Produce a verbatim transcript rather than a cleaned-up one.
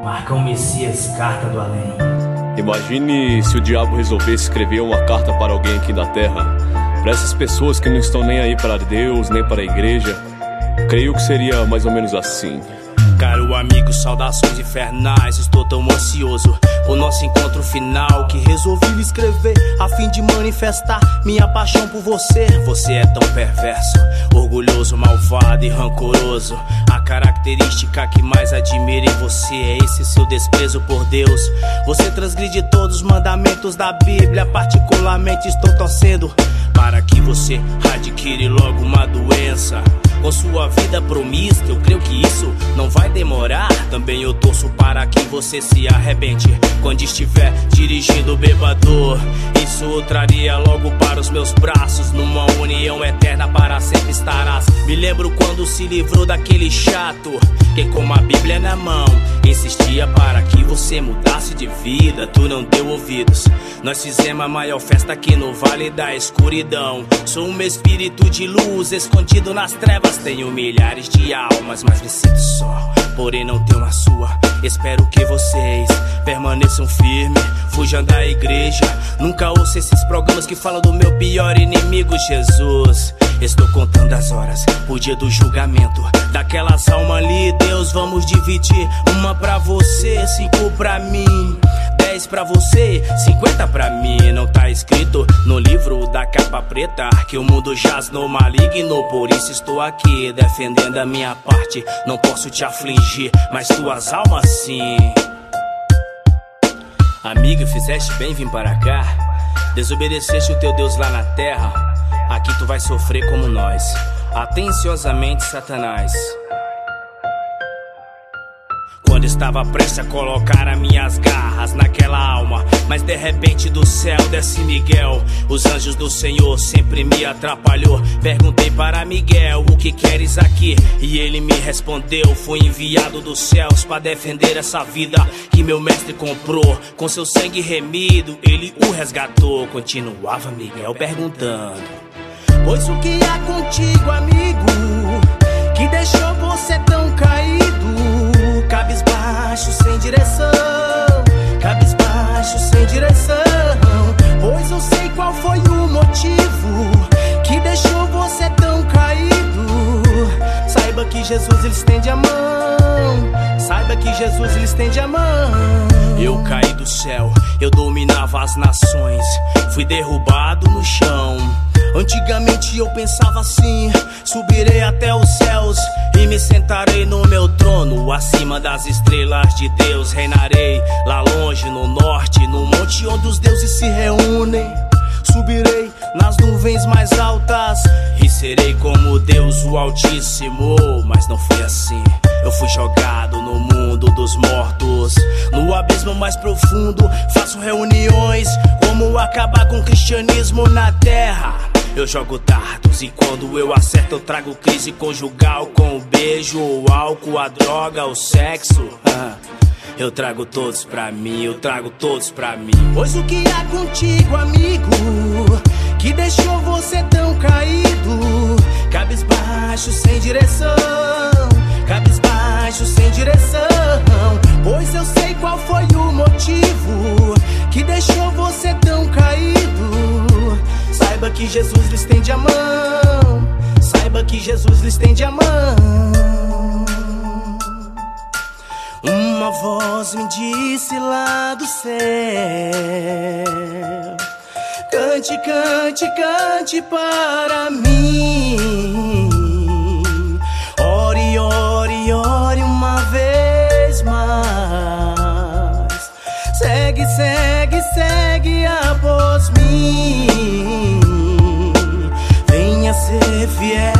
Marcão Messias, carta do além. Imagine se o diabo resolvesse escrever uma carta para alguém aqui da terra, para essas pessoas que não estão nem aí para Deus, nem para a igreja. Creio que seria mais ou menos assim. Caro amigo, saudações infernais. Estou tão ansioso por nosso encontro final que resolvi lhe escrever a fim de manifestar minha paixão por você. Você é tão perverso, orgulhoso, malvado e rancoroso. A característica que mais admiro em você é esse seu desprezo por Deus. Você transgride todos os mandamentos da Bíblia. Particularmente estou torcendo para que você adquire logo uma doença com sua vida promíscua. Eu creio que isso não vai demorar. Também eu torço para que você se arrebente quando estiver dirigindo bêbado. Isso traria logo para os meus braços. Numa união eterna para sempre estarás. Me lembro quando se livrou daquele chato que com a Bíblia na mão insistia para que você mudasse de vida. Tu não deu ouvidos. Nós fizemos a maior festa aqui no Vale da Escuridão. Sou um espírito de luz escondido nas trevas. Tenho milhares de almas, mas me sinto só, porém não tenho a sua. Espero que vocês permaneçam firmes, fujam da igreja. Nunca ouço esses programas que falam do meu pior inimigo, Jesus. Estou contando as horas, o dia do julgamento daquelas almas ali. Deus, vamos dividir, uma pra você, cinco pra mim, dez pra você, cinquenta pra mim. Não tá escrito no livro da capa preta que o mundo jaz no maligno. Por isso estou aqui defendendo a minha parte. Não posso te afligir, mas tuas almas sim. Amigo, fizeste bem vir para cá. Desobedeceste o teu Deus lá na terra. Aqui tu vai sofrer como nós. Atenciosamente, Satanás. Quando estava prestes a colocar as minhas garras naquela alma, mas de repente do céu desce Miguel. Os anjos do Senhor sempre me atrapalhou. Perguntei para Miguel, o que queres aqui? E ele me respondeu, fui enviado dos céus para defender essa vida que meu mestre comprou. Com seu sangue remido, ele o resgatou. Continuava Miguel perguntando: pois o que há contigo, amigo, que deixou você tão caído? Cabisbaixo, sem direção, cabisbaixo, sem direção. Pois eu sei qual foi o motivo que deixou você tão caído. Saiba que Jesus, ele estende a mão. Saiba que Jesus, ele estende a mão. Eu caí do céu, eu dominava as nações. Fui derrubado no chão. Antigamente eu pensava assim: subirei até os céus e me sentarei no meu trono, acima das estrelas de Deus. Reinarei lá longe no norte, no monte onde os deuses se reúnem. Subirei nas nuvens mais altas e serei como Deus o Altíssimo. Mas não foi assim. Eu fui jogado no mundo dos mortos, no abismo mais profundo. Faço reuniões como acabar com o cristianismo na terra. Eu jogo dardos e quando eu acerto eu trago crise conjugal. Com o beijo, o álcool, a droga, o sexo. ah, Eu trago todos pra mim, eu trago todos pra mim. Pois o que há contigo, amigo, que deixou você tão caído? Cabisbaixo, sem direção, cabisbaixo, sem direção. Pois eu sei qual foi o motivo que deixou você tão caído. Saiba que Jesus lhe estende a mão. Saiba que Jesus lhe estende a mão. Uma voz me disse lá do céu: cante, cante, cante para mim. Ore, ore, ore uma vez mais. Segue, segue, segue após mim. Venha ser fiel